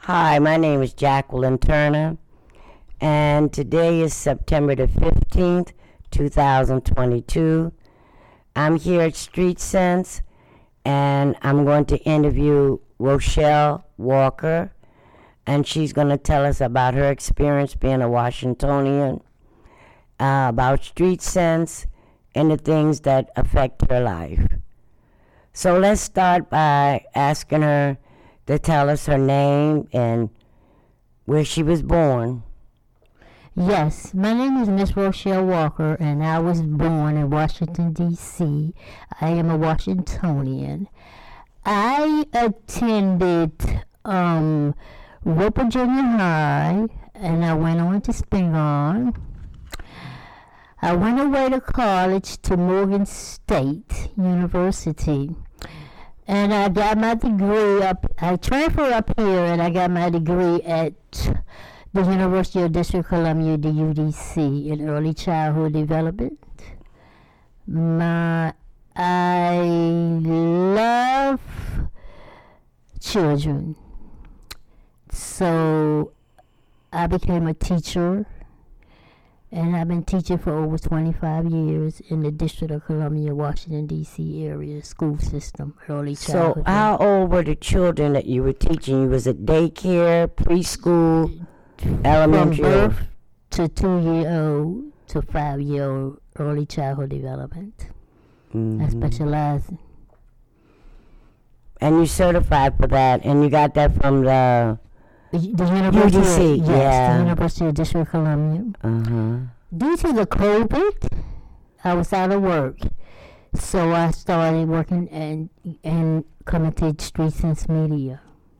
Hi, my name is Jacqueline Turner, and today is September the 15th, 2022. I'm here at Street Sense, and I'm going to interview Rochelle Walker, and she's going to tell us about her experience being a Washingtonian, about Street Sense, and the things that affect her life. So let's start by asking her to tell us her name and where she was born. Yes, my name is Miss Rochelle Walker, and I was born in Washington, D.C. I am a Washingtonian. I attended Roper Junior High, and I went on to Spingarn. I went away to college to Morgan State University. And I got my degree I transferred up here and I got my degree at the University of District of Columbia, the UDC, in early childhood development. I love children. So I became a teacher. And I've been teaching for over 25 years in the District of Columbia, Washington, D.C. area school system, early childhood. So how old were the children that you were teaching? You was at daycare, preschool, elementary? From birth to 2-year-old to 5-year-old early childhood development. I specialize. And you certified for that, and you got that from the University, UDC, yes, yeah. the University of District of Columbia. Due to the COVID, I was out of work, so I started working and coming to Street Sense Media.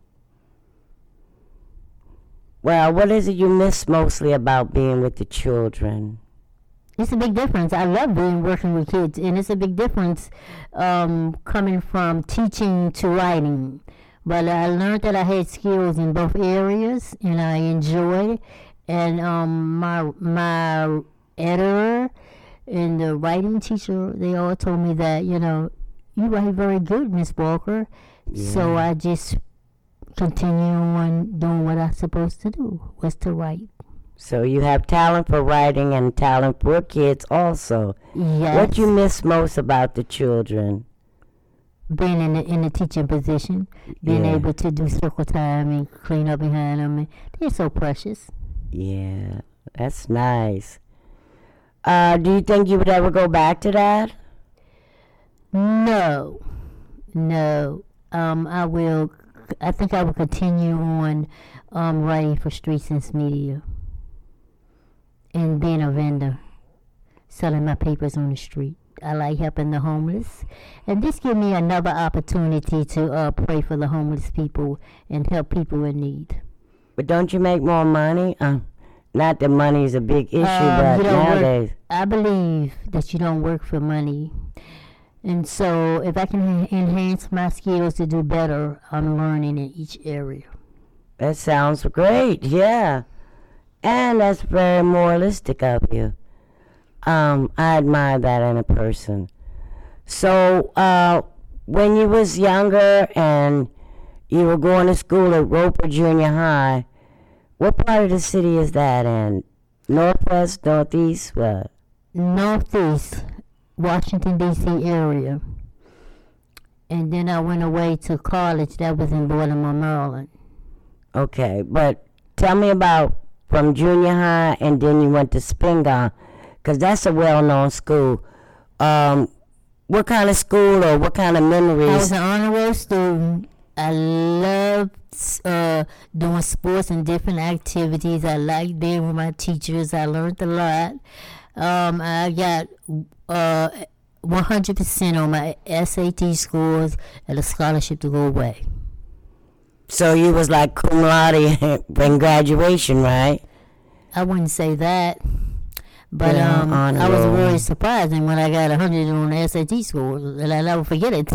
Well, what is it you miss mostly about being with the children? It's a big difference. I love working with kids, and it's a big difference coming from teaching to writing. But I learned that I had skills in both areas, and I enjoyed it. And my editor and the writing teacher, they all told me that, you write very good, Miss Walker. Yeah. So I just continue on doing what I'm supposed to do, was to write. So you have talent for writing and talent for kids also. Yes. What you miss most about the children? Being in the teaching position, being able to do circle time and clean up behind them. And they're so precious. Yeah, that's nice. Do you think you would ever go back to that? No. I will. I think I will continue on writing for Street Sense Media and being a vendor, selling my papers on the street. I like helping the homeless. And this gives me another opportunity to pray for the homeless people and help people in need. But don't you make more money? Not that money is a big issue, but nowadays. I believe that you don't work for money. And so if I can enhance my skills to do better, I'm learning in each area. That sounds great, yeah. And that's very moralistic of you. I admire that in a person. So, when you was younger and you were going to school at Roper Junior High, what part of the city is that in? Northwest, northeast, what? Northeast, Washington, D.C. area. And then I went away to college. That was in Baltimore, Maryland. Okay, but tell me about from junior high and then you went to Spingarn, because that's a well-known school. What kind of school or what kind of memories? I was an honor roll student. I loved doing sports and different activities. I liked being with my teachers. I learned a lot. I got 100% on my SAT scores and a scholarship to go away. So you was like cum laude in graduation, right? I wouldn't say that. But I was really surprised when I got 100 on the SAT score, and I'll never forget it.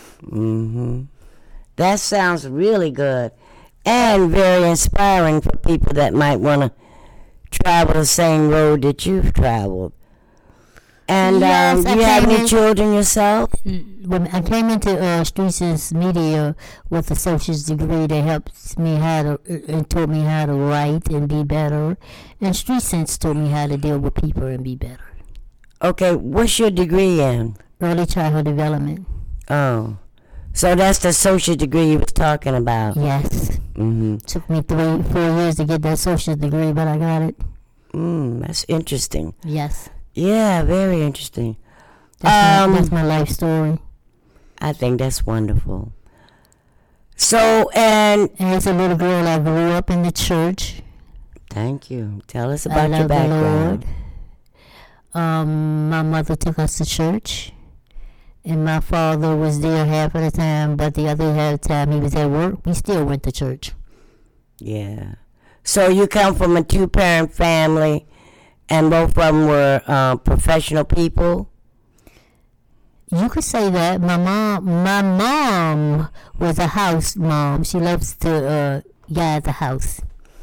That sounds really good and very inspiring for people that might want to travel the same road that you've traveled. And Yes, I you have came any in. children yourself? When I came into Street Sense Media with a associate's degree that helps me how to and taught me how to write and be better, and Street Sense taught me how to deal with people and be better. Okay, what's your degree in? Early childhood development. Oh, so that's the associate degree you was talking about. Yes. Mm-hmm. Took me 3-4 years to get that associate degree, but I got it. That's interesting. Yes. Yeah, very interesting. That's my life story. I think that's wonderful. So, and And as a little girl, I grew up in the church. thank you. Tell us I about your love the background. Lord. My mother took us to church, and my father was there half of the time, but the other half of the time he was at work. We still went to church. Yeah. So you come from a two-parent family, and both of them were professional people. You could say that. My mom was a house mom. She loves to guide the house.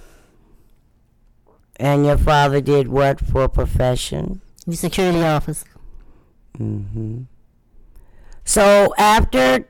And your father did what for a profession? He's a security officer. Mm-hmm. So after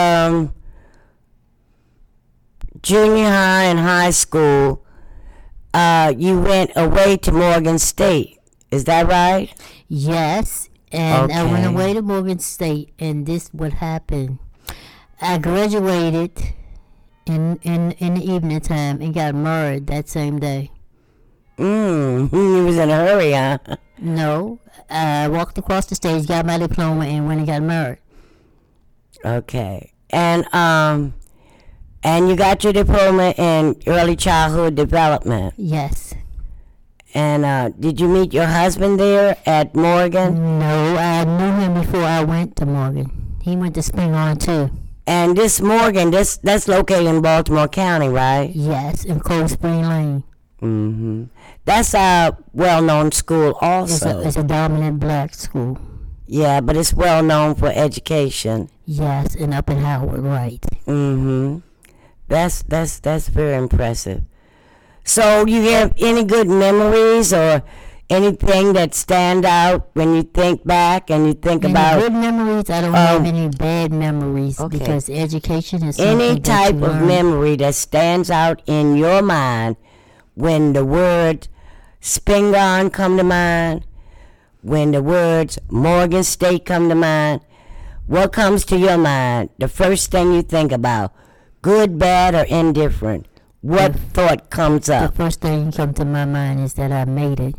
junior high and high school, you went away to Morgan State. Is that right? Yes, and I went Okay. away to Morgan State, and this what happened. I graduated in the evening time and got married that same day. You was in a hurry, huh? No, I walked across the stage, got my diploma, and went and got married. Okay. And you got your diploma in early childhood development. Yes. And did you meet your husband there at Morgan? No, I knew him before I went to Morgan. He went to Spingarn too. And this Morgan, that's located in Baltimore County, right? Yes, in Cold Spring Lane. Mm-hmm. That's a well-known school also. It's a dominant black school. Yeah, but it's well-known for education. Yes, and up in Howard, right. Mm-hmm. That's very impressive. So you have any good memories or anything that stand out when you think back and you think Any about good memories? I don't have any bad memories okay. because education is something any that type you of learn. memory that stands out in your mind when the word Spingarn come to mind, when the words Morgan State come to mind. What comes to your mind? The first thing you think about, good, bad, or indifferent? What thought comes The up? first thing that comes to my mind is that I made it.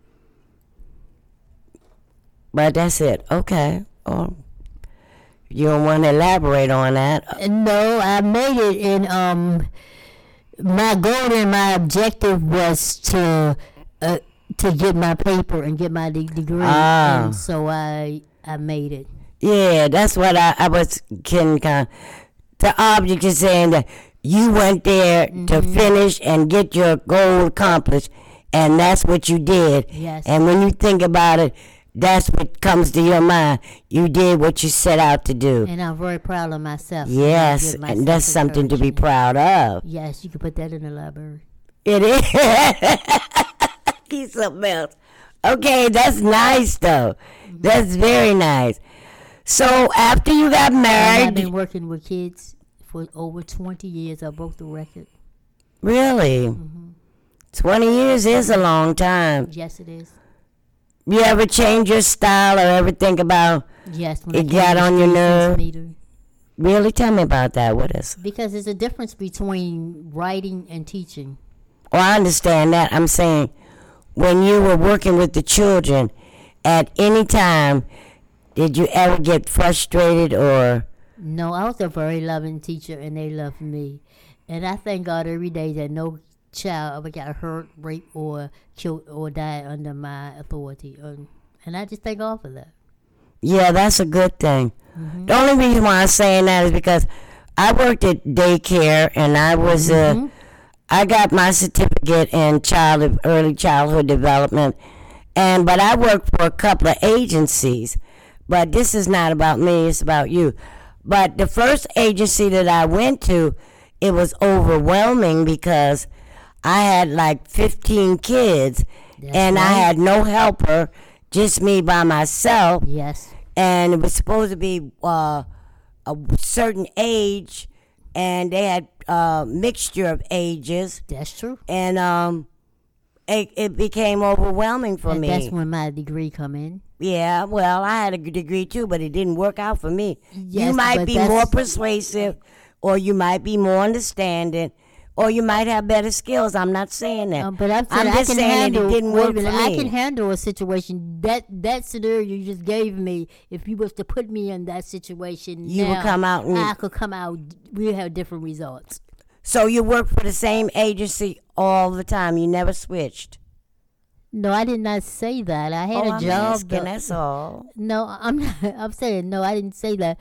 But that's it. Okay. Oh, you don't want to elaborate on that? No, I made it, and my goal and my objective was to get my paper and get my degree, and so I made it. Yeah, that's what I was kind of. The object is saying that you went there to finish and get your goal accomplished, and that's what you did. Yes. And when you think about it, that's what comes to your mind. You did what you set out to do. And I'm very proud of myself. Yes, Give and that's myself something to be encouragement. proud of. Yes, you can put that in the library. It is. Keep something else. Okay, that's nice though. That's very nice. So after you got And I've married, been working with kids for over 20 years. I broke the record. really, 20 years is a long time. Yes, it is. You ever change your style or ever think about, Yes. When It I came got to on your Street Sense nerve? Meter. really tell me about that? What is? Because there's a difference between writing and teaching. Oh, I understand that. I'm saying when you were working with the children, at any time, did you ever get frustrated or? No, I was a very loving teacher, and they loved me. And I thank God every day that no child ever got hurt, raped, or killed, or died under my authority. And I just thank God for that. Yeah, that's a good thing. The only reason why I'm saying that is because I worked at daycare and I was I got my certificate in early childhood development, but I worked for a couple of agencies. But this is not about me; it's about you. But the first agency that I went to, it was overwhelming because I had like 15 kids, That's and I right. had no helper, just me by myself, Yes. and it was supposed to be a certain age, and they had mixture of ages, That's true. and it became overwhelming for And me. that's when my degree come in. Yeah, well, I had a degree too, but it didn't work out for me. Yes, You might but be that's- more persuasive, or you might be more understanding, or you might have better skills. I'm not saying that. But I'm just can saying handle, that it didn't wait a work for minute, me. I can handle a situation. That scenario you just gave me, if you was to put me in that situation, You would now, come out and- I could come out. We have different results. So you worked for the same agency all the time. You never switched. No, I did not say that. I had Oh, a I'm job. asking, that's all. No, I'm not. I'm saying no. I didn't say that.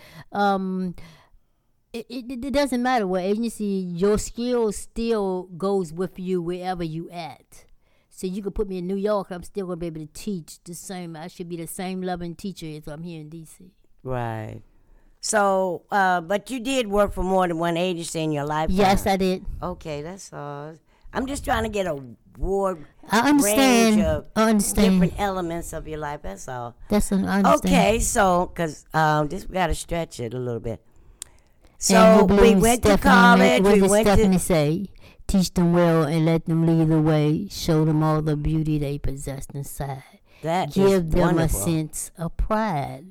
It doesn't matter what agency. Your skills still goes with you wherever you at. So you could put me in New York. I'm still gonna be able to teach the same. I should be the same loving teacher as I'm here in DC. Right. So, but you did work for more than one agency in your lifetime. Yes, I did. Okay, that's all. I'm just trying to get a wide I understand. range of I understand. different elements of your life. That's all. I understand. Okay, so because this we got to stretch it a little bit. And So we we believe went to Stephanie college. What We did went Stephanie to say? Teach them well and let them lead the way. Show them all the beauty they possess inside. that. Give is them wonderful. a sense of pride.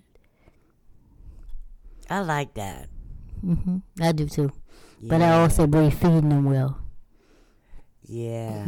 I like that. I do too. Yeah. But I also believe feeding them well. Yeah.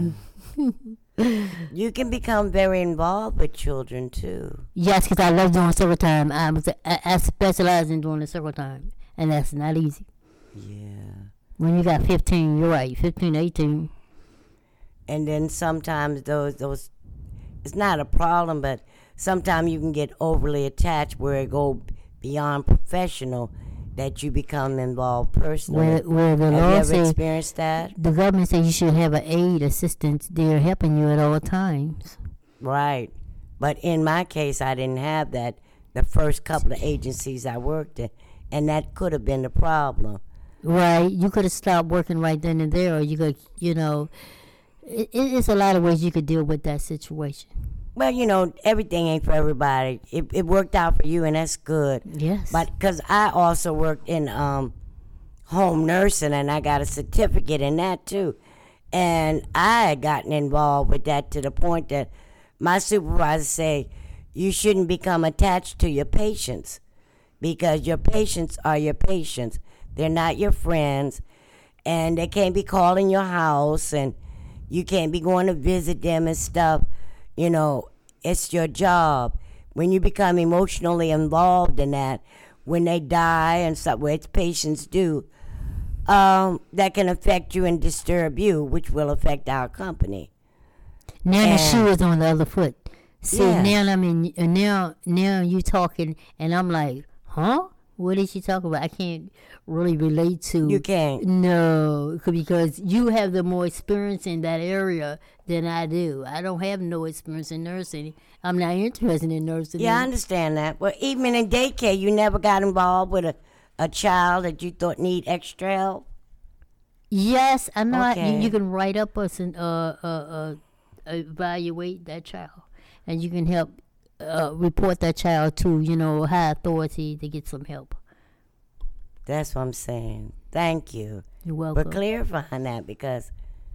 You can become very involved with children too. Yes, because I love doing circle time. I specialize in doing the circle time. And that's not easy. Yeah. When you got 15, you're right, 15, 18. And then sometimes those it's not a problem, but sometimes you can get overly attached where it go beyond professional, that you become involved personally. Where the Have you law ever says, experienced that? the government says you should have an aid assistant there helping you at all times. Right. But in my case, I didn't have that the first couple of agencies I worked in, and that could have been the problem. Right, you could have stopped working right then and there, or you could, it's a lot of ways you could deal with that situation. Well, everything ain't for everybody. It worked out for you, and that's good. Yes. But because I also worked in home nursing, and I got a certificate in that too. And I had gotten involved with that to the point that my supervisor say, you shouldn't become attached to your patients, because your patients are your patients. They're not your friends, and they can't be calling your house, and you can't be going to visit them and stuff. It's your job. When you become emotionally involved in that, when they die and stuff, which patients do, that can affect you and disturb you, which will affect our company. Now the And- shoe is on the other foot. See, Yeah. now you talking, and I'm like, huh? What is she talking about? I can't really relate to. You can't. No, because you have the more experience in that area than I do. I don't have no experience in nursing. I'm not interested in nursing. Yeah, I understand that. Well, even in daycare, you never got involved with a child that you thought need extra help? Yes, I know. Okay. You can write up us and evaluate that child, and you can help report that child to high authority to get some help. That's what I'm saying. Thank you You're for welcome. clarifying that, because,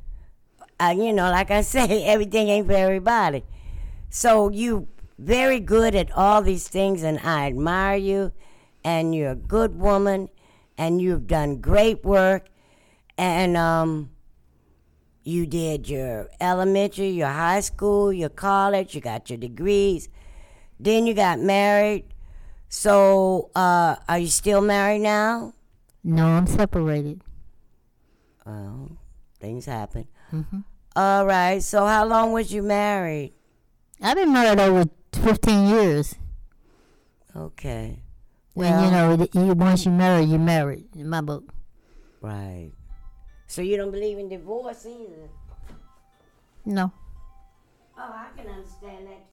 like I say, everything ain't for everybody. So you very good at all these things, and I admire you, and you're a good woman, and you've done great work, and you did your elementary, your high school, your college, you got your degrees, then you got married. So are you still married now? No, I'm separated. Well, things happen. Mm-hmm. All right, so how long was you married? I've been married over 15 years. Okay. And once you marry, you're married in my book. Right. So you don't believe in divorce either? No. Oh, I can understand that.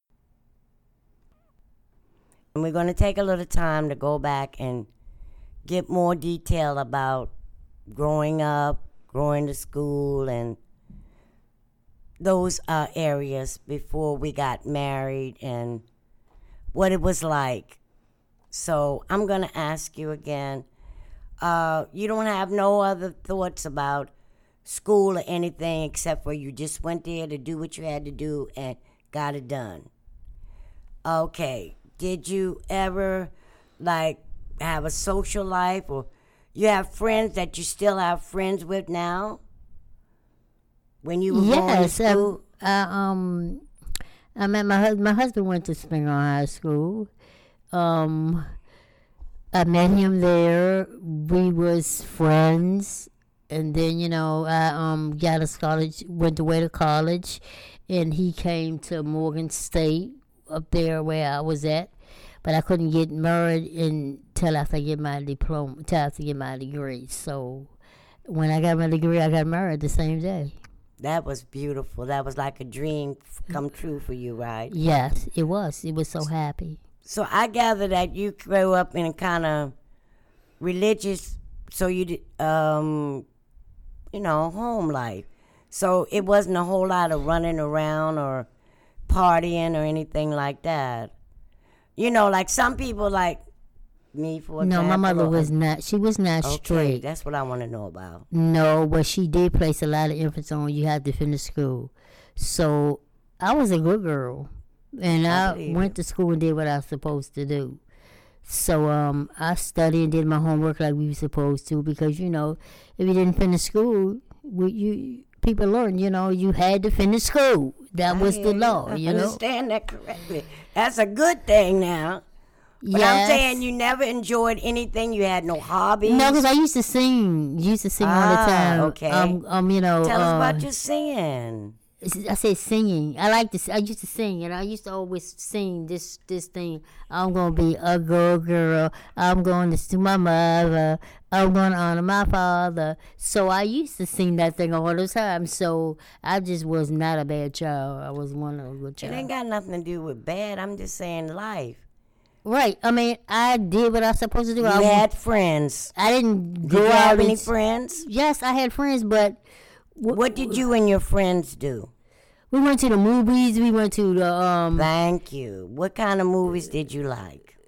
And we're going to take a little time to go back and get more detail about growing up, going to school, and those areas before we got married and what it was like. So I'm going to ask you again. You don't have no other thoughts about school or anything except for you just went there to do what you had to do and got it done. Okay. Did you ever, like, have a social life, or you have friends that you still have friends with now? When you were going to school? I met my husband went to Springer High School. I met him there. We was friends, and then I got a scholarship, went away to college, and he came to Morgan State up there where I was at, but I couldn't get married until after I get my diploma, until after I get my degree. So when I got my degree, I got married the same day. That was beautiful. That was like a dream come true for you, right? Yes, it was. It was so happy. So I gather that you grew up in a kind of religious, so you did, home life. So it wasn't a whole lot of running around or partying or anything like that. Like some people like me, for example. No, my mother was not. She was not straight. That's what I want to know about. No, but she did place a lot of emphasis on you have to finish school. So I was a good girl, and I went to school and did what I was supposed to do. So I studied and did my homework like we were supposed to, because if you didn't finish school, people learn. You had to finish school. That was the law. I understand that correctly. That's a good thing now. But yes. I'm saying you never enjoyed anything. You had no hobbies. No, because I used to sing. All the time. Okay. Tell us about your singing. I said singing. I used to sing, and I used to always sing this thing. I'm gonna be a good girl. I'm going to sue my mother. I'm gonna honor my father. So I used to sing that thing all the time. So I just was not a bad child. I was one of a good child. It ain't got nothing to do with bad. I'm just saying life. Right. I mean, I did what I was supposed to do. You had friends. I didn't go out. Did you have any and friends? Yes, I had friends, but what did you and your friends do? We went to the movies. We went to the Thank you. What kind of movies did you like?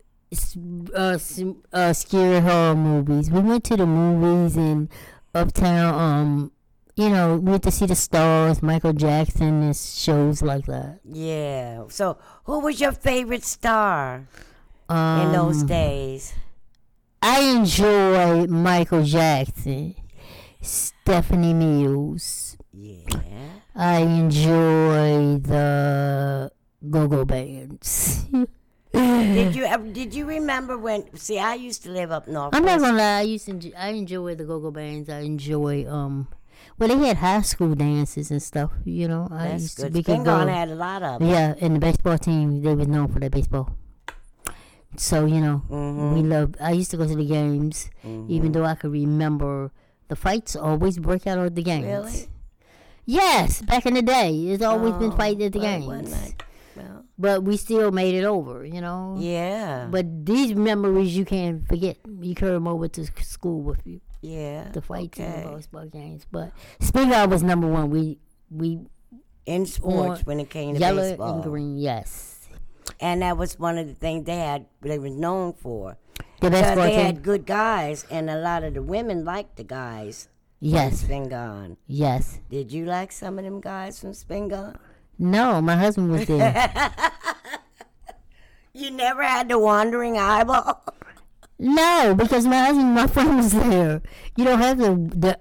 Scary horror movies. We went to the movies in Uptown. We went to see the stars, Michael Jackson, and shows like that. Yeah. So, who was your favorite star in those days? I enjoyed Michael Jackson, Stephanie Mills. Yeah. I enjoy the go-go bands. Did you remember when? See, I used to live up north. I'm not gonna lie. I enjoy the go-go bands. I enjoy they had high school dances and stuff. That's good. Spingarn had a lot of them. Yeah, and the baseball team, they were known for their baseball. So we loved. I used to go to the games, even though I could remember the fights always break out at the games. Really? Yes, back in the day, it's always been fights at the games. Well, but we still made it over, Yeah. But these memories you can't forget. You carry them over to school with you. Yeah. The fights and the baseball games. But Spingarn was number one. We in sports when it came to yellow baseball. Yellow and green, yes. And that was one of the things they was known for. The baseball they team had good guys, and a lot of the women liked the guys. Yes. Spingarn. Yes. Did you like some of them guys from Spingarn? No, my husband was there. You never had the wandering eyeball? No, because my friend was there. You don't have the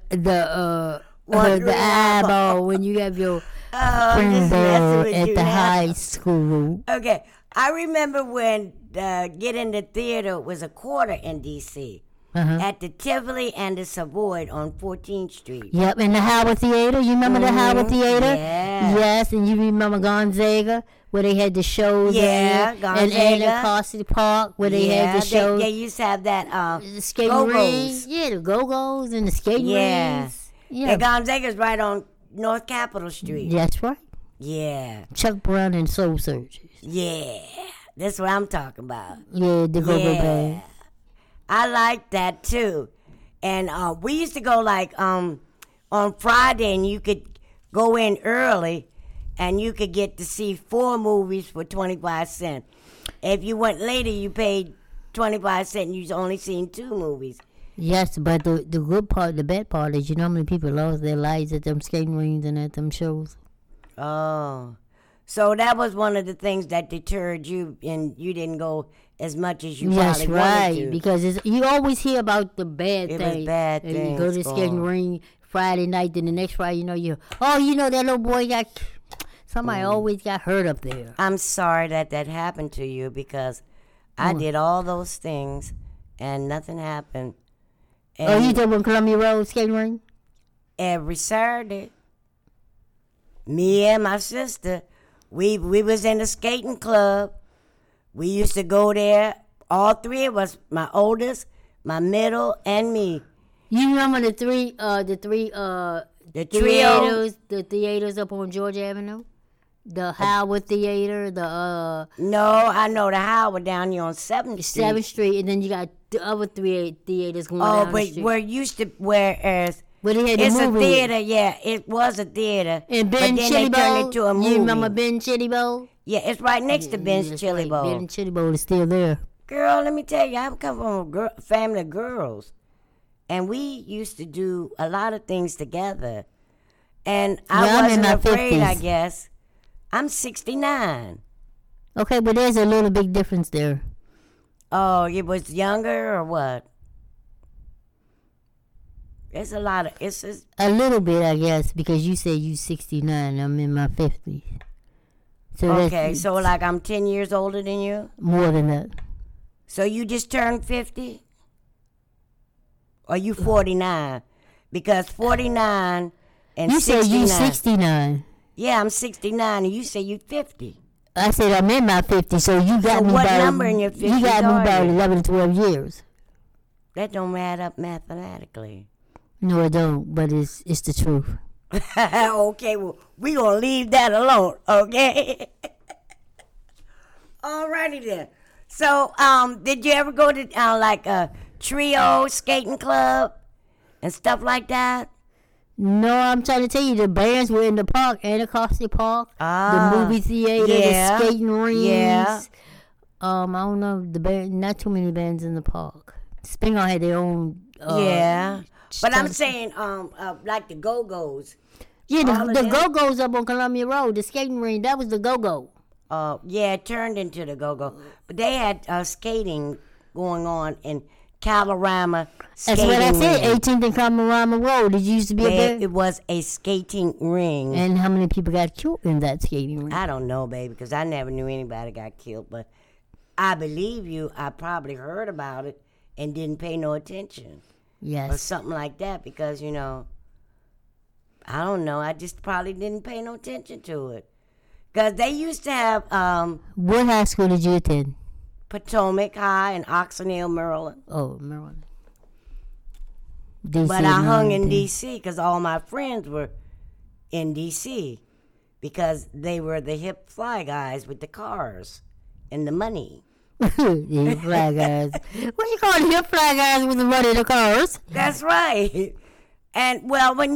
eyeball when you have your friend there at the high school. Okay, I remember when getting the theater was a quarter in D.C. At the Tivoli and the Savoy on 14th Street. Yep, and the Howard Theater. You remember the Howard Theater? Yeah. Yes, and you remember Gonzaga, where they had the shows there? Gonzaga. And Cassidy Park, where they had the shows. They used to have that the skating rings. Yeah, the go-go's and the skating rings. Yeah. And Gonzaga's right on North Capitol Street. That's right. Yeah. Chuck Brown and Soul Searchers. Yeah. That's what I'm talking about. Yeah, the go-go band. I like that too. And we used to go like on Friday, and you could go in early and you could get to see 4 movies for 25 cents. If you went later, you paid 25 cents and you only seen 2 movies. Yes, but the good part, the bad part is, you know how many people lost their lives at them skating rings and at them shows? Oh. So that was one of the things that deterred you, and you didn't go as much as you Yes, probably right. wanted to. Because you always hear about the bad It things. was bad You things go to the skating going. ring Friday night, then the next Friday, that little boy somebody always got hurt up there. I'm sorry that happened to you, because I did all those things and nothing happened. And You did on Columbia Road skating ring? every Saturday, me and my sister, we was in the skating club. We used to go there, all 3 of us, my oldest, my middle, and me. You remember the three The trio. the theaters up on Georgia Avenue? The Howard Theater, the No, I know the Howard down here on 7th Street. 7th Street, and then you got the other 3 theaters going Oh, down the but street. whereas Where they had it's the a movie. theater, yeah, it was a theater. And but Ben then Chili they turned Bowl. it to a movie. You remember Ben Chili Bowl? Yeah, it's right next to Ben's That's Chili right. Bowl. Ben Chili Bowl is still there. Girl, let me tell you, I come from a family of girls, and we used to do a lot of things together. And Yeah, I'm I in wasn't my afraid, I 50s. guess. I'm 69. Okay, but there's a little big difference there. Oh, you was younger or what? It's a lot of, it's just, A little bit, I guess, because you say you 69. I'm in my 50s. So okay, that's so like I'm 10 years older than you? more than that. So you just turned 50? Or you 49? Because 49 and You said 69. you 69. Yeah, I'm 69, and you say you 50. I said I'm in my 50s, so you got So me what about, number in your you got 50s me are about you? 11 to 12 years. That don't add up mathematically. No, it don't, but it's the truth. Okay, well, we gonna leave that alone, okay? Alrighty then. So, did you ever go to like a trio skating club and stuff like that? No, I'm trying to tell you, the bands were in the park, Anacostia Park, the movie theater, yeah, the skating rings. yeah. I don't know, the band, not too many bands in the park. Spingal had their own. Yeah. But I'm stuff. saying, like the Go-Go's. Yeah, all the of them? Go-Go's up on Columbia Road, the skating ring, that was the Go-Go. Yeah, it turned into the Go-Go. But they had skating going on in Calorama That's skating what I said, ring. 18th and Camarama Road. Did you used to be up there? It was a skating ring. And how many people got killed in that skating ring? I don't know, baby, because I never knew anybody got killed. But I believe you. I probably heard about it and didn't pay no attention. Or Yes. something like that, because, I don't know. I just probably didn't pay no attention to it. Because they used to have What high school did you attend? Potomac High in Oxon, Maryland. Oh, Maryland. DC, But I hung in Maryland. D.C. because all my friends were in D.C. because they were the hip fly guys with the cars and the money. The hip fly guys. What you call the hip fly guys with the money in the cars? That's right. And,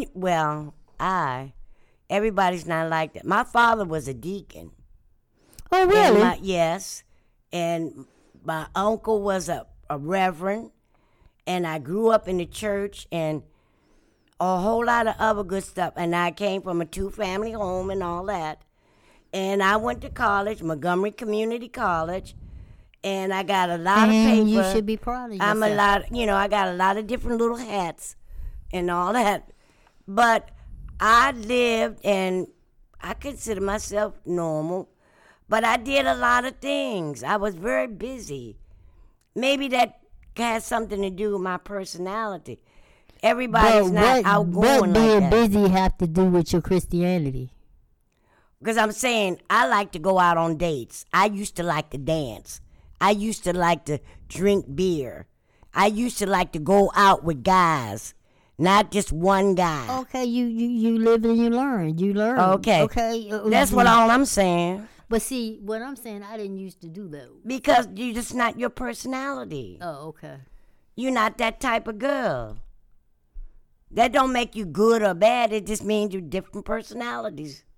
everybody's not like that. My father was a deacon. Oh, And really? yes. And my uncle was a reverend. And I grew up in the church and a whole lot of other good stuff. And I came from a 2-family home and all that. And I went to college, Montgomery Community College. And I got a lot of paper. And you should be proud of yourself. I got a lot of different little hats and all that. But I lived, and I consider myself normal, but I did a lot of things. I was very busy. Maybe that has something to do with my personality. Everybody's not outgoing what like being that. busy have to do with your Christianity? Because I'm saying I like to go out on dates. I used to like to dance. I used to like to drink beer. I used to like to go out with guys, not just one guy. Okay, you live and you learn. You learn. Okay. Okay. That's what all I'm saying. But see, what I'm saying, I didn't used to do that. Because you're just not your personality. Oh, okay. You're not that type of girl. That don't make you good or bad. It just means you're different personalities.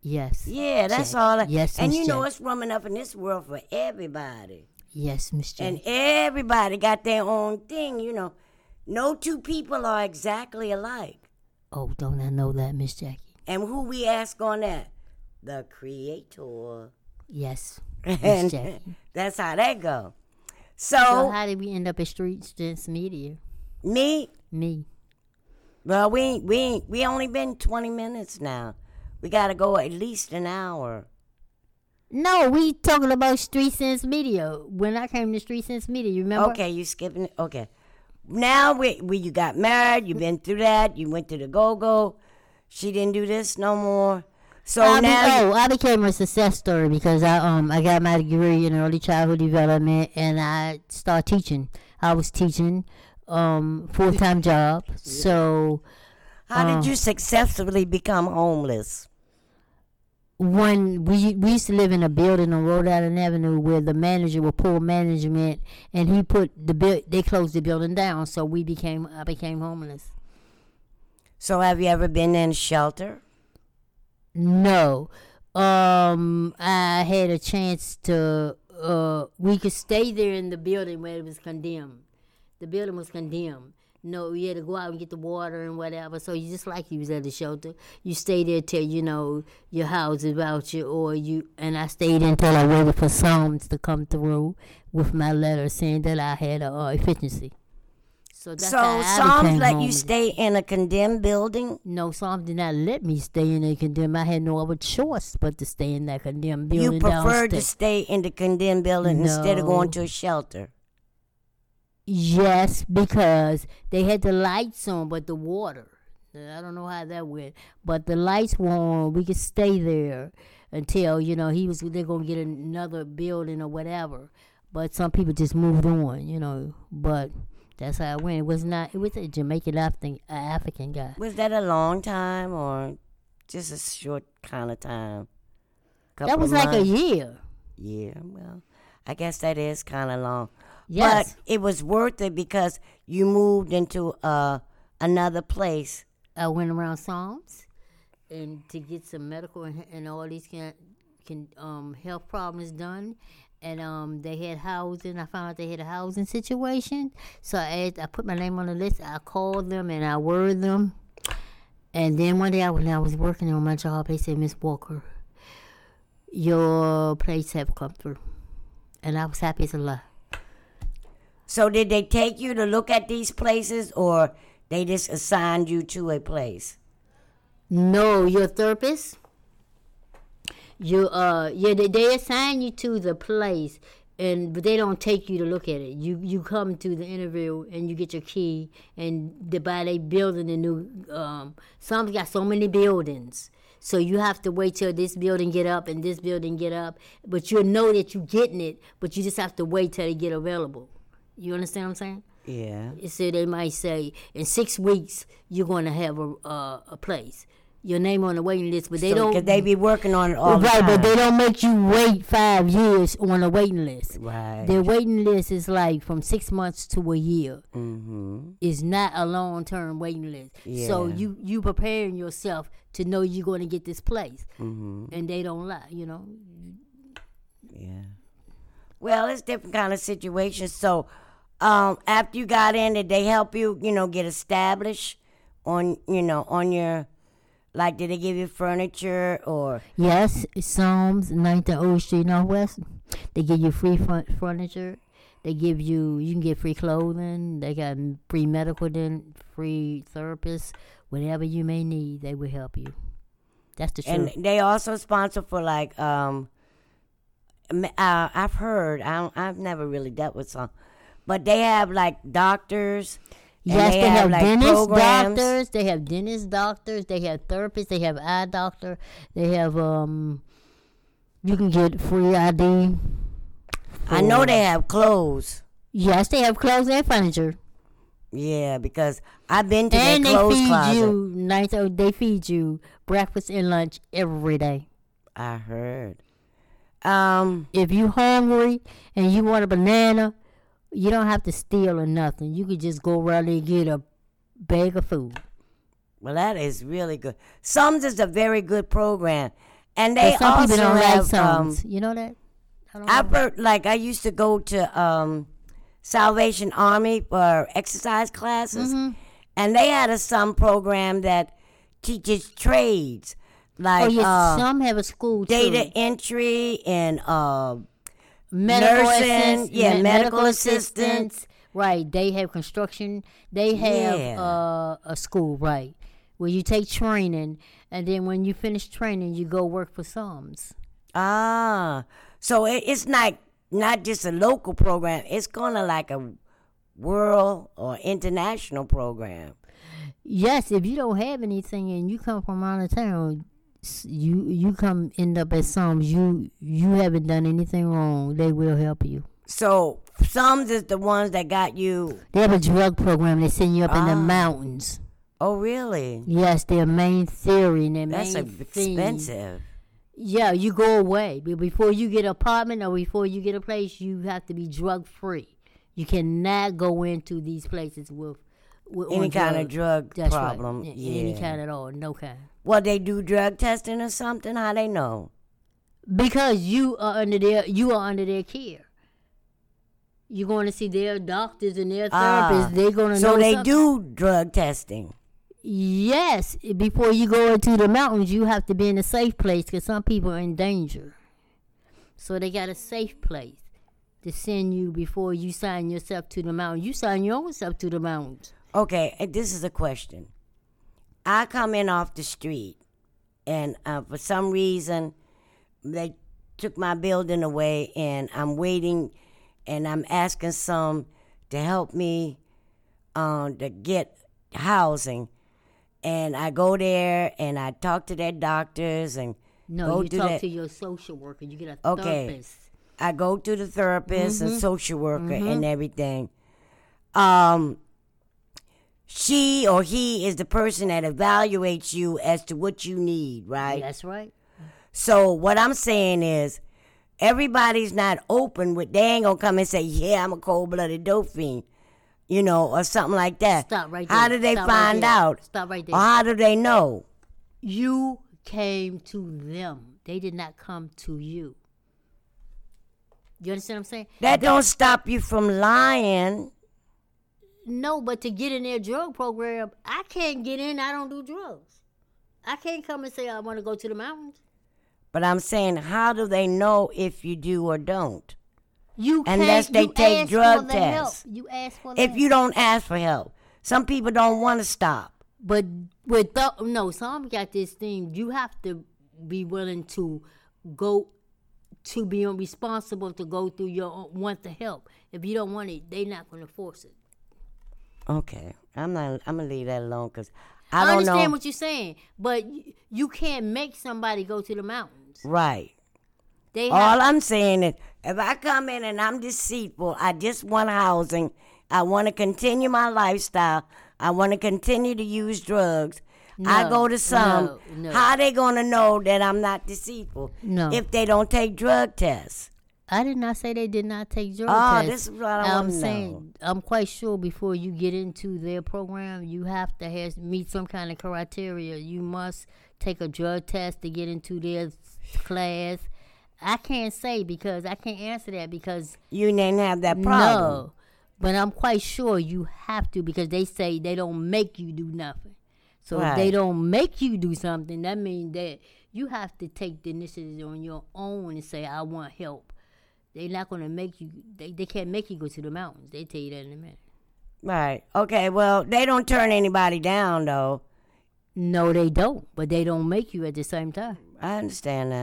Yes. Yeah, that's Jackie. all. Yes, And Miss you know, Jackie. it's room enough in this world for everybody. Yes, Miss And Jackie. everybody got their own thing, No two people are exactly alike. Oh, don't I know that, Miss Jackie? And who we ask on that? The Creator. Yes, And Miss Jackie. that's how that go. So So, how did we end up at Street Sense Media? me, Me. well, we only been 20 minutes now. We got to go at least an hour. No, we talking about Street Sense Media. When I came to Street Sense Media, you remember? Okay, you skipping it? Okay. Now you got married, you been through that, you went to the go-go. She didn't do this no more. So I became a success story because I got my degree in early childhood development and I started teaching. I was teaching full-time job. So how did you successfully become homeless? when we used to live in a building on Rhode Island Avenue where the manager was poor management and he put they closed the building down, so I became homeless. So have you ever been in shelter? No. I had a chance to we could stay there in the building where it was condemned. The building was condemned. No, you had to go out and get the water and whatever. So you just like you was at the shelter. You stay there till your house is about you, and I stayed until I waited for Psalms to come through with my letter saying that I had a efficiency. So that's how I Psalms became let you homeless. stay in a condemned building? No, Psalms did not let me stay in a condemned. I had no other choice but to stay in that condemned building. You preferred to downstairs. stay in the condemned building instead of No. going to a shelter? Yes, because they had the lights on, but the water. I don't know how that went, but the lights were on. We could stay there until they're gonna get another building or whatever. But some people just moved on, But that's how it went. It was a Jamaican African guy. Was that a long time or just a short kind of time? That was like a year. Yeah, well, I guess that is kind of long. Yes. But it was worth it because you moved into another place. I went around Psalms and to get some medical and all these health problems done. And they had housing. I found out they had a housing situation. So I put my name on the list. I called them and I worded them. And then one day when I was working on my job, they said, Miss Walker, your place have come through. And I was happy as a lot. So did they take you to look at these places or they just assigned you to a place? No, your therapist. They assign you to the place, but they don't take you to look at it. You come to the interview and you get your key, and by they building a new. Some got so many buildings, so you have to wait till this building get up and this building get up. But you'll know that you're getting it, but you just have to wait till they get available. You understand what I'm saying? Yeah. So they might say in 6 weeks you're going to have a place, your name on the waiting list, but they don't. Because they be working on it all the right, time. but they don't make you wait 5 years on a waiting list. Right. Their waiting list is like from 6 months to a year. Mm-hmm. It's not a long-term waiting list. Yeah. So you preparing yourself to know you're going to get this place, Mm-hmm. and they don't lie. Yeah. Well, it's different kind of situations. So, after you got in, did they help you, get established on your, like, did they give you furniture or? Yes, Psalms 9th and Old Street Northwest. They give you free furniture. They give you can get free clothing. They got free medical, then free therapists. Whatever you may need, they will help you. That's the truth. And they also sponsor for like, I've heard, I've never really dealt with some, but they have like doctors. Yes, they have like dentist programs. doctors. They have dentist doctors. They have therapists. They have eye doctor. They have you can get free ID. I know they have clothes. Yes, they have clothes and furniture. Yeah, because I've been to And their they clothes feed closet. you they feed you breakfast and lunch every day. I heard. If you hungry and you want a banana, you don't have to steal or nothing. You could just go around and get a bag of food. Well, that is really good. Sums is a very good program. And But they some people also don't like have. songs. You know that? I don't I've know. heard, like, I used to go to Salvation Army for exercise classes, Mm-hmm. and they had a some program that teaches trades, Oh like yes, some have a school data too. entry and Medical nursing, yeah, medical assistants. assistants. Right. They have construction. They have Yeah. a school, right, where you take training, and then when you finish training, you go work for SUMS. Ah, so it's not just a local program. It's kind of like a world or international program. Yes, if you don't have anything and you come from out of town, you come end up at SUMS. You haven't done anything wrong. They will help you. So some is the ones that got you. They have a drug program. They send you up in the Ah. mountains. Oh, really? Yes, their main theory and their That's main thing. expensive. Yeah, you go away. But before you get an apartment or before you get a place, you have to be drug free. You cannot go into these places with Any on kind of drugs. drug That's problem. right. Yeah. Any kind at all. No kind. Well, they do drug testing or something. How they know? Because you are under their care. You're going to see their doctors and their therapists. They're going to know So they something. do drug testing. Yes, before you go into the mountains, you have to be in a safe place because some people are in danger. So they got a safe place to send you before you sign yourself to the mountain. You sign your own self to the mountains. Okay, this is a question. I come in off the street, and for some reason, they took my building away, and I'm waiting, and I'm asking some to help me to get housing. And I go there, and I talk to their doctors, and No, go you to talk that. to your social worker. You get a Okay. therapist. I go to the therapist and social worker and everything. She or he is the person that evaluates you as to what you need, right? That's right. So what I'm saying is, everybody's not open with. They ain't gonna come and say, "Yeah, I'm a cold-blooded dope fiend," or something like that. Stop right How there. do they Stop right find there. out? Stop right there. Or how do they know? You came to them. They did not come to you. You understand what I'm saying? That don't stop you from lying. No, but to get in their drug program, I can't get in. I don't do drugs. I can't come and say I want to go to the mountains. But I'm saying, how do they know if you do or don't? You can't. Unless they you take ask drug for the help. tests. You ask for the If help. you don't ask for help, some people don't want to stop. But some got this thing. You have to be willing to go to be responsible to go through your own, want the help. If you don't want it, they're not going to force it. Okay, I'm gonna leave that alone because I I don't understand know. what you're saying, but you can't make somebody go to the mountains. Right. They All have, I'm saying is, if I come in and I'm deceitful, I just want housing. I want to continue my lifestyle. I want to continue to use drugs. I No, go to some. no. How they gonna know that I'm not deceitful? No. If they don't take drug tests. I did not say they did not take drug Oh, tests. this is what I I'm want to know. saying I'm quite sure before you get into their program, you have to meet some kind of criteria. You must take a drug test to get into their class. I can't say because I can't answer that because You didn't have that problem. no. But I'm quite sure you have to because they say they don't make you do nothing. So if they Right. don't make you do something, that means that you have to take the initiative on your own and say, I want help. They're not going to make you, they can't make you go to the mountains. They tell you that in a minute. Right. Okay, well, they don't turn anybody down, though. No, they don't. But they don't make you at the same time. I understand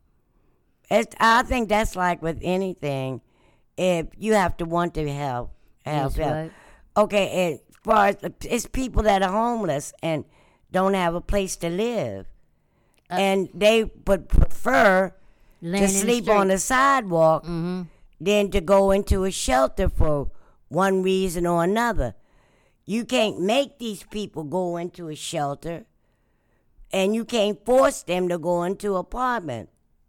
that. I think that's like with anything. If you have to want to help. That's help. right. Okay, as far as it's people that are homeless and don't have a place to live. And they would prefer Laying to in the sleep on street. the sidewalk Mm-hmm. than to go into a shelter for one reason or another. You can't make these people go into a shelter, and you can't force them to go into an apartment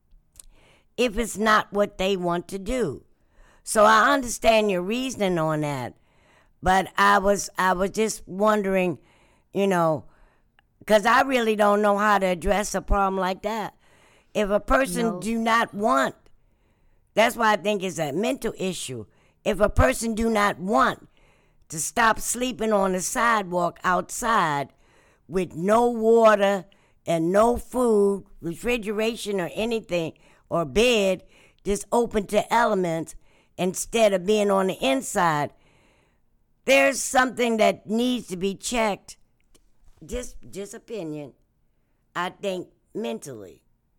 if it's not what they want to do. So I understand your reasoning on that, but I was just wondering, because I really don't know how to address a problem like that. If a person No. do not want, that's why I think it's a mental issue. If a person do not want to stop sleeping on the sidewalk outside with no water and no food, refrigeration or anything, or bed, just open to elements instead of being on the inside, there's something that needs to be checked. Just opinion, I think, mentally.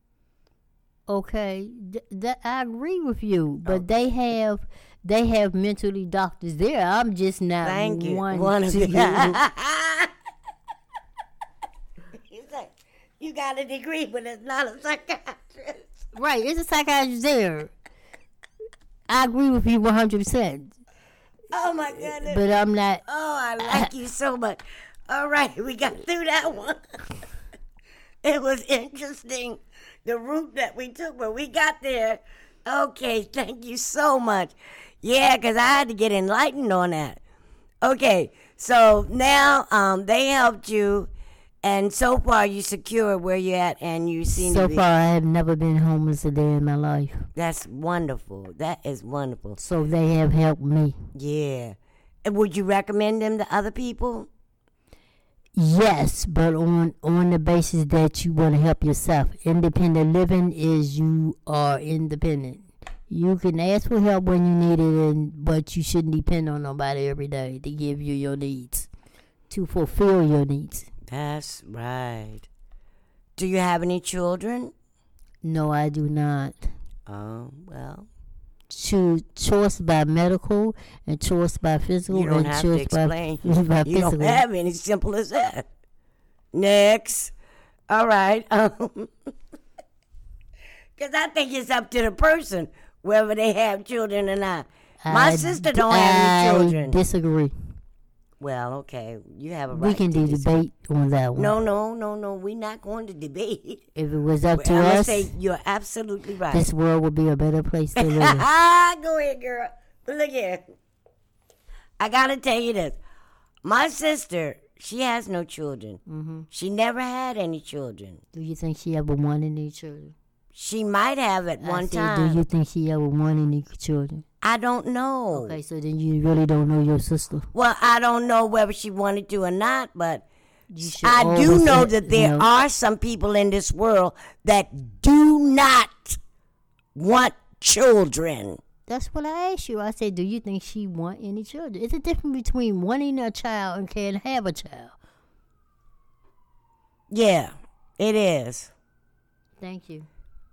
Okay, I agree with you, but they have mentally doctors there. I'm just not Thank you. one of to you. you. He's like, you got a degree, but it's not a psychiatrist. Right, it's a psychiatrist there. I agree with you 100%. Oh my goodness. But I'm not. Oh, I like you so much. All right, we got through that one. It was interesting, the route that we took, but we got there. Okay, thank you so much. Yeah, because I had to get enlightened on that. Okay, so now they helped you, and so far you secure where you're at, and you seem So to be. far, I have never been homeless a day in my life. That's wonderful. That is wonderful. So they have helped me. Yeah. And would you recommend them to other people? Yes, but on the basis that you want to help yourself. Independent living is you are independent. You can ask for help when you need it, but you shouldn't depend on nobody every day to give you your needs, to fulfill your needs. That's right. Do you have any children? No, I do not. Oh, well. Choice by medical and choice by physical. You don't and have to choice explain. by You don't physical. have any. Simple as that. Next. All right. Because I think it's up to the person whether they have children or not. My sister don't have any children. I disagree. Well, okay. You have a right We can to do debate on that one. No. We're not going to debate. If it was up I'm to going to us, say you're absolutely right. this world would be a better place to live. Go ahead, girl. Look here. I got to tell you this. My sister, she has no children. Mm-hmm. She never had any children. Do you think she ever wanted any children? She might have at one I said, time. do you think she ever wanted any children? I don't know. Okay, so then you really don't know your sister. Well, I don't know whether she wanted to or not, but You should I do always know let- that there no. are some people in this world that do not want children. That's what I asked you. I said, do you think she want any children? It's a difference between wanting a child and can't have a child. Yeah, it is. Thank you.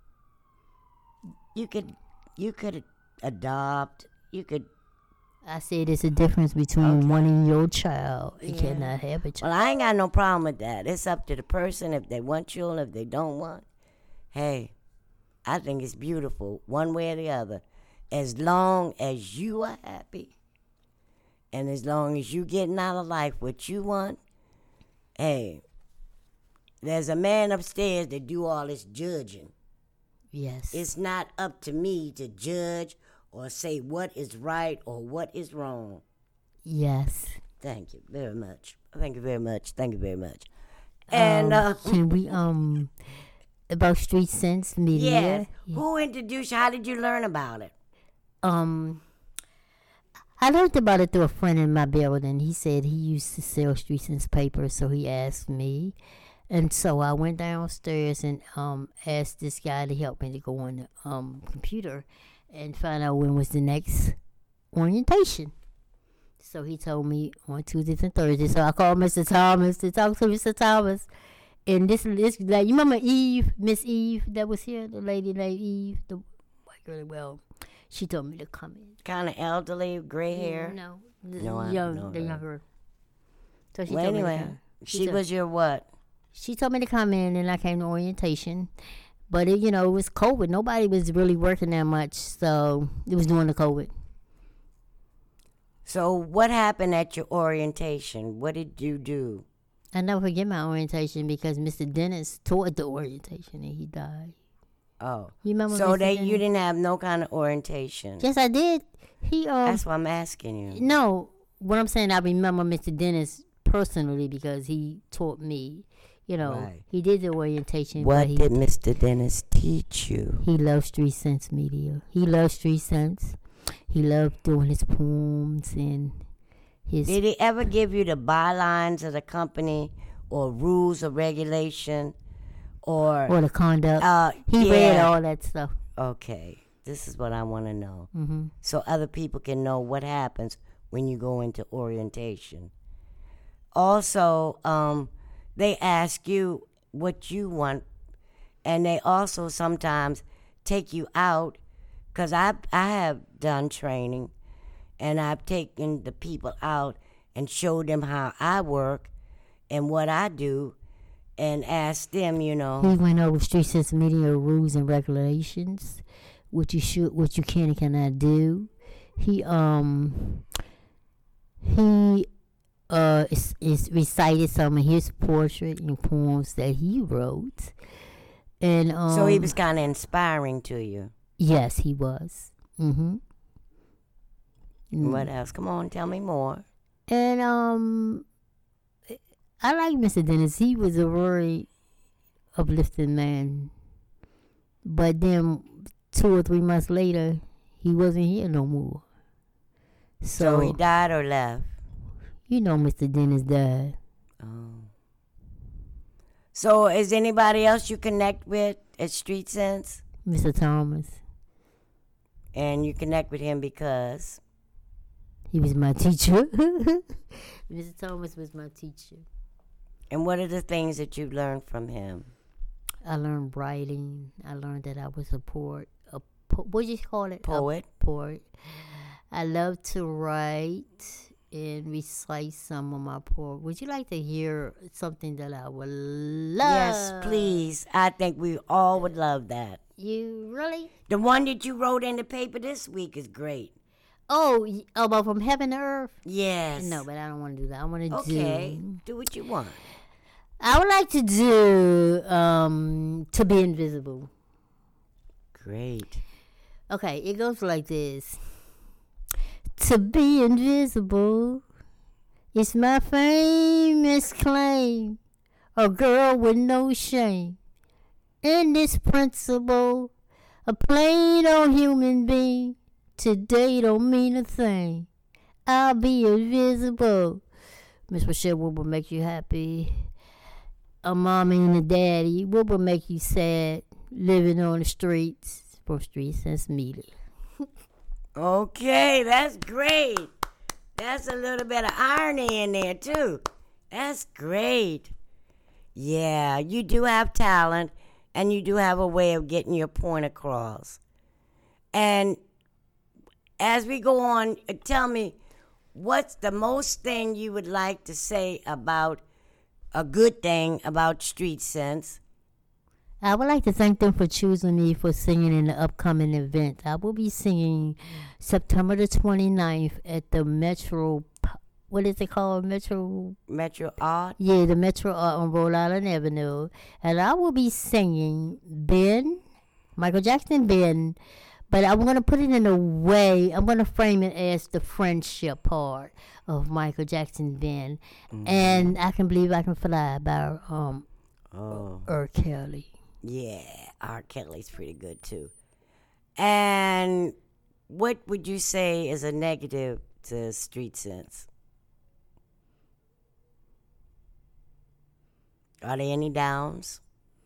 You could adopt. You could. I said it's a difference between wanting your child and cannot have a child. Well, I ain't got no problem with that. It's up to the person if they want children, if they don't want. Hey, I think it's beautiful one way or the other. As long as you are happy and as long as you getting out of life what you want, hey, there's a man upstairs that do all this judging. Yes. It's not up to me to judge or say what is right or what is wrong. Yes. Thank you very much. Thank you very much. Thank you very much. And Can we about Street Sense Media? yes, who introduced you? How did you learn about it? I learned about it through a friend in my building. He said he used to sell Street Sense paper, so he asked me. And so I went downstairs and asked this guy to help me to go on the computer and find out when was the next orientation. So he told me on Tuesdays and Thursdays. So I called Mr. Thomas to talk to Mr. Thomas. And this like, you remember Eve, Miss Eve that was here, the lady named Eve, the white girl. Well, she told me to come in. Kind of elderly, gray hair. No, No, I young, don't know the her. younger. So she Well, told me to anyway, come. she was your what? She told me to come in, and I came to orientation. But it was COVID. Nobody was really working that much, so it was during the COVID. So what happened at your orientation? What did you do? I never forget my orientation because Mr. Dennis taught the orientation, and he died. Oh, You remember? so Mr. you Dennis? didn't have no kind of orientation. Yes, I did. He That's why I'm asking you. No, what I'm saying, I remember Mr. Dennis personally because he taught me. You know, Right. he did the orientation. What but did Mr. Dennis teach you? he loves Street Sense Media. He loves Street Sense. He loved doing his poems and his Did he ever give you the bylines of the company or rules or regulation or or the conduct. He yeah. read all that stuff. Okay, this is what I want to know. Hmm. So other people can know what happens when you go into orientation. Also, they ask you what you want, and they also sometimes take you out, because I have done training, and I've taken the people out and showed them how I work and what I do, and asked them, He went over Street Sense Media rules and regulations, what you can and cannot do. He is recited some of his portrait and poems that he wrote, and so he was kind of inspiring to you. yes, he was. Mm-hmm. What else? Come on, tell me more. And I like Mr. Dennis. He was a very uplifting man. But then 2 or 3 months later, he wasn't here no more. So he died or left? Mr. Dennis died. Oh. So is anybody else you connect with at Street Sense? Mr. Thomas. And you connect with him because? He was my teacher. Mr. Thomas was my teacher. And what are the things that you learned from him? I learned writing. I learned that I was a poet. What do you call it? Poet. A poet. I love to write and recite some of my poetry. Would you like to hear something that I would love? Yes, please. I think we all would love that. You really? The one that you wrote in the paper this week is great. Oh, about From Heaven to Earth? Yes. No, but I don't want to do that. I want to Okay. Do what you want. I would like to do To Be Invisible. Great. Okay, it goes like this. To be invisible is my famous claim. A girl with no shame. In this principle, a plain old human being. Today don't mean a thing. I'll be invisible. Miss Michelle, what will make you happy? A mommy and a daddy. What will make you sad? Living on the streets. From Street Sense Media. Okay, that's great. That's a little bit of irony in there, too. That's great. Yeah, you do have talent, and you do have a way of getting your point across. And as we go on, tell me, what's the most thing you would like to say about a good thing about Street Sense? I would like to thank them for choosing me for singing in the upcoming event. I will be singing September the 29th at the Metro, what is it called? Metro Art? Yeah, the Metro Art on Rhode Island Avenue. And I will be singing Ben, Michael Jackson Ben, but I'm going to put it in a way, I'm going to frame it as the friendship part of Michael Jackson Ben. Mm-hmm. And I Can Believe I Can Fly by R. Kelly. Yeah, R. Kelly's pretty good too. And what would you say is a negative to Street Sense? Are there any downs?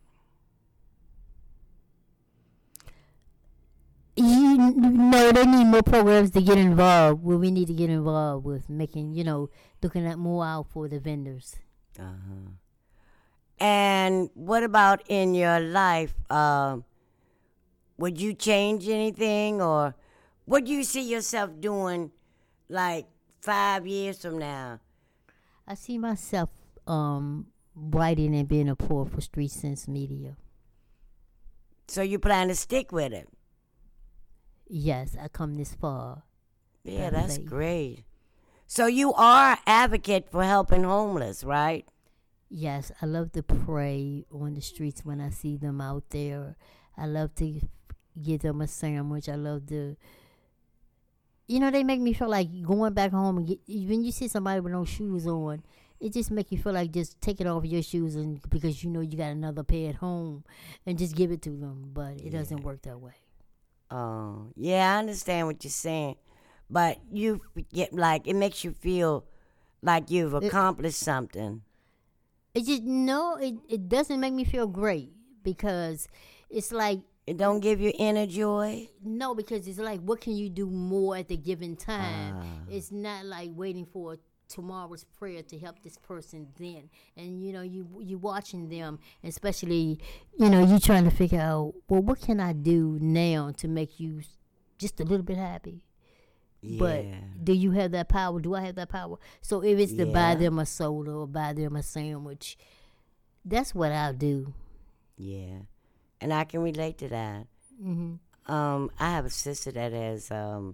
No, they need more programs to get involved. Well, we need to get involved with making, looking at more out for the vendors. Uh-huh. And what about in your life? Would you change anything, or what do you see yourself doing like 5 years from now? I see myself writing and being a poet for Street Sense Media. So you plan to stick with it? Yes, I come this far. Yeah, that's great. So you are an advocate for helping homeless, right? Yes, I love to pray on the streets when I see them out there. I love to give them a sandwich. I love to, they make me feel like going back home and when you see somebody with no shoes on it just make you feel like just taking off your shoes and because you know you got another pair at home and just give it to them. But it doesn't work that way. Oh, yeah, I understand what you're saying. But you get like, it makes you feel like you've accomplished something. It just no, it doesn't make me feel great because it's like It don't give you inner joy. no, because it's like what can you do more at the given time? It's not like waiting for tomorrow's prayer to help this person then. And you know, you watching them, especially, you know, you trying to figure out, well, what can I do now to make you just a little bit happy? Yeah. But do you have that power? Do I have that power? So if it's to buy Yeah. them a soda or buy them a sandwich, that's what I'll do. Yeah. And I can relate to that. Hmm. I have a sister that has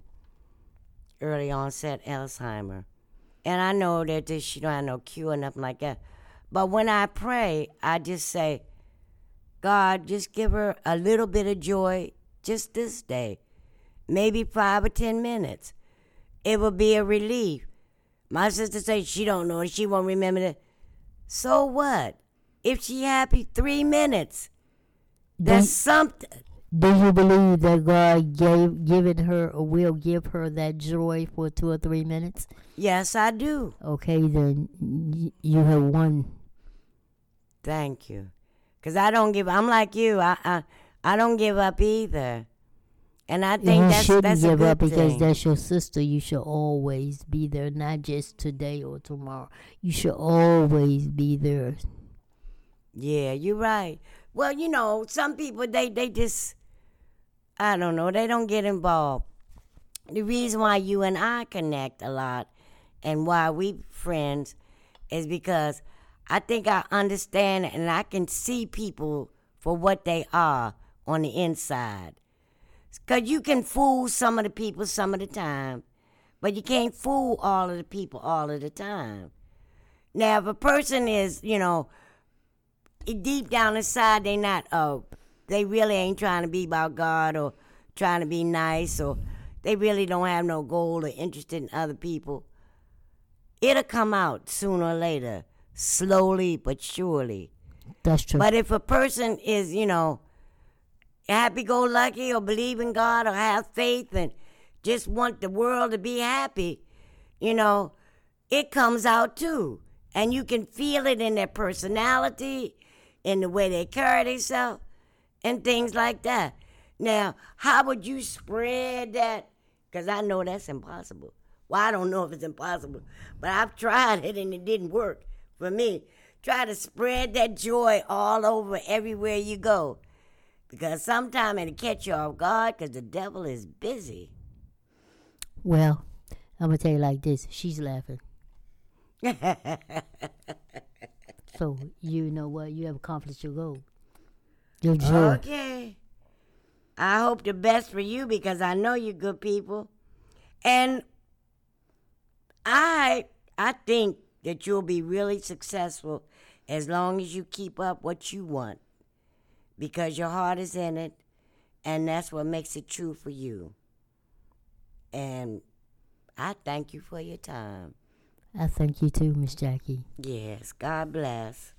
early onset Alzheimer. And I know that she don't have no cure or nothing like that. But when I pray, I just say, God, just give her a little bit of joy just this day. Maybe 5 or 10 minutes. It will be a relief. My sister says she don't know it. She won't remember it. So what? If she happy 3 minutes, that's something. Do you believe that God given her or will give her that joy for 2 or 3 minutes? Yes, I do. Okay, then you have won. Thank you. Because I don't give, I'm like you. I don't give up either. And I think You that's shouldn't a give good up because thing. that's your sister. You should always be there, not just today or tomorrow. You should always be there. Yeah, you're right. Well, you know, some people, they just, I don't know, they don't get involved. The reason why you and I connect a lot and why we friends is because I think I understand and I can see people for what they are on the inside. Because you can fool some of the people some of the time, but you can't fool all of the people all of the time. Now, if a person is, you know, deep down inside, they not, they really ain't trying to be about God or trying to be nice or they really don't have no goal or interest in other people. It'll come out sooner or later, slowly but surely. That's true. But if a person is, you know, happy-go-lucky or believe in God or have faith and just want the world to be happy, you know, it comes out too. And you can feel it in their personality, in the way they carry themselves, and things like that. Now, how would you spread that? Because I know that's impossible. Well, I don't know if it's impossible, but I've tried it and it didn't work for me. Try to spread that joy all over everywhere you go. Because sometimes it'll catch you off guard because the devil is busy. Well, I'm going to tell you like this. She's laughing. So, you know what? You have accomplished your goal. Your joy. Okay. I hope the best for you because I know you're good people. And I think that you'll be really successful as long as you keep up what you want. Because your heart is in it, and that's what makes it true for you. And I thank you for your time. I thank you too, Miss Jackie. Yes, God bless.